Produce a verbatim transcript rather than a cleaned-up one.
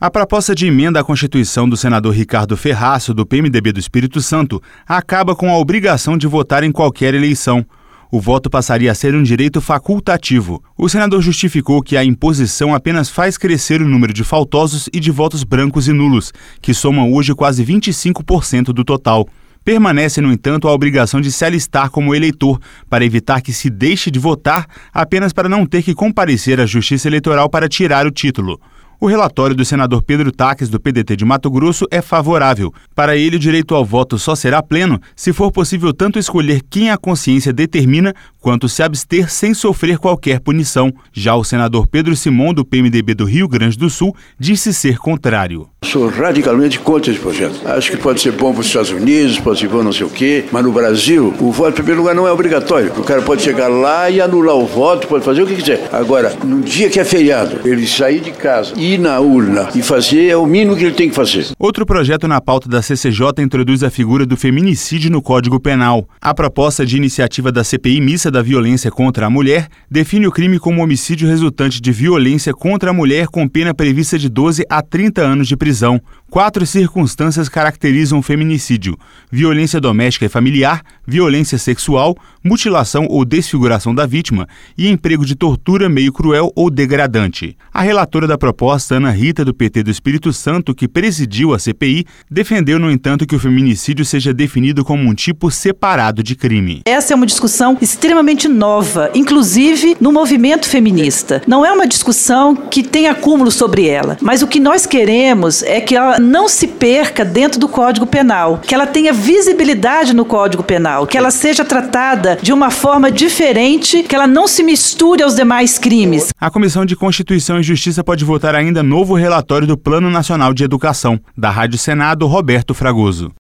A proposta de emenda à Constituição do senador Ricardo Ferraço, do P M D B do Espírito Santo, acaba com a obrigação de votar em qualquer eleição. O voto passaria a ser um direito facultativo. O senador justificou que a imposição apenas faz crescer o número de faltosos e de votos brancos e nulos, que somam hoje quase vinte e cinco por cento do total. Permanece, no entanto, a obrigação de se alistar como eleitor, para evitar que se deixe de votar apenas para não ter que comparecer à Justiça Eleitoral para tirar o título. O relatório do senador Pedro Taques, do P D T de Mato Grosso, é favorável. Para ele, o direito ao voto só será pleno se for possível tanto escolher quem a consciência determina, quanto se abster sem sofrer qualquer punição. Já o senador Pedro Simon, do P M D B do Rio Grande do Sul, disse ser contrário. Sou radicalmente contra esse projeto. Acho que pode ser bom para os Estados Unidos, pode ser bom não sei o quê, mas no Brasil, o voto, em primeiro lugar, não é obrigatório. O cara pode chegar lá e anular o voto, pode fazer o que quiser. Agora, no dia que é feriado, ele sair de casa, ir na urna e fazer é o mínimo que ele tem que fazer. Outro projeto na pauta da C C J introduz a figura do feminicídio no Código Penal. A proposta de iniciativa da C P I Mista da Violência contra a Mulher define o crime como homicídio resultante de violência contra a mulher com pena prevista de doze a trinta anos de prisão. Quatro circunstâncias caracterizam o feminicídio: violência doméstica e familiar, violência sexual, mutilação ou desfiguração da vítima e emprego de tortura meio cruel ou degradante. A relatora da proposta, Ana Rita, do P T do Espírito Santo, que presidiu a C P I, defendeu, no entanto, que o feminicídio seja definido como um tipo separado de crime. Essa é uma discussão extremamente nova, inclusive no movimento feminista. Não é uma discussão que tem acúmulo sobre ela, mas o que nós queremos é que ela não se perca dentro do Código Penal, que ela tenha visibilidade no Código Penal, que ela seja tratada de uma forma diferente, que ela não se misture aos demais crimes. A Comissão de Constituição e Justiça pode votar ainda novo relatório do Plano Nacional de Educação. Da Rádio Senado, Roberto Fragoso.